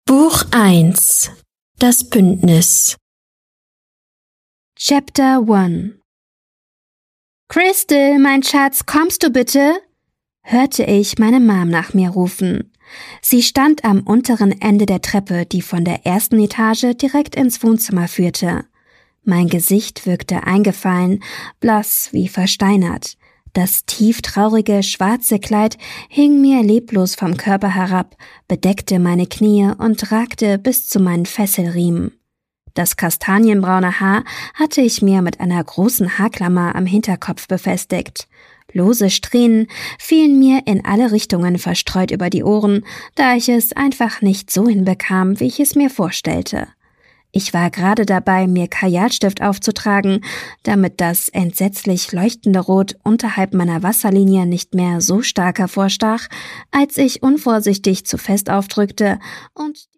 Buch 1 Das Bündnis Chapter 1 »Crystal, mein Schatz, kommst du bitte?« hörte ich meine Mom nach mir rufen. Sie stand am unteren Ende der Treppe, die von der ersten Etage direkt ins Wohnzimmer führte. Mein Gesicht wirkte eingefallen, blass wie versteinert. Das tieftraurige, schwarze Kleid hing mir leblos vom Körper herab, bedeckte meine Knie und ragte bis zu meinen Fesselriemen. Das kastanienbraune Haar hatte ich mir mit einer großen Haarklammer am Hinterkopf befestigt. Lose Strähnen fielen mir in alle Richtungen verstreut über die Ohren, da ich es einfach nicht so hinbekam, wie ich es mir vorstellte. Ich war gerade dabei, mir Kajalstift aufzutragen, damit das entsetzlich leuchtende Rot unterhalb meiner Wasserlinie nicht mehr so stark hervorstach, als ich unvorsichtig zu fest aufdrückte und